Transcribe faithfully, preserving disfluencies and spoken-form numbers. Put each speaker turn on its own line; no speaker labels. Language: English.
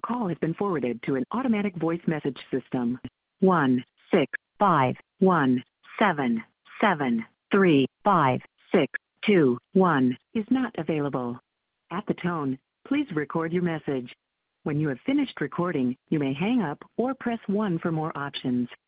call has been forwarded to an automatic voice message system. One six five one seven seven three five six two one is not available. At the tone, please record your message. When you have finished recording, you may hang up or press one for more options.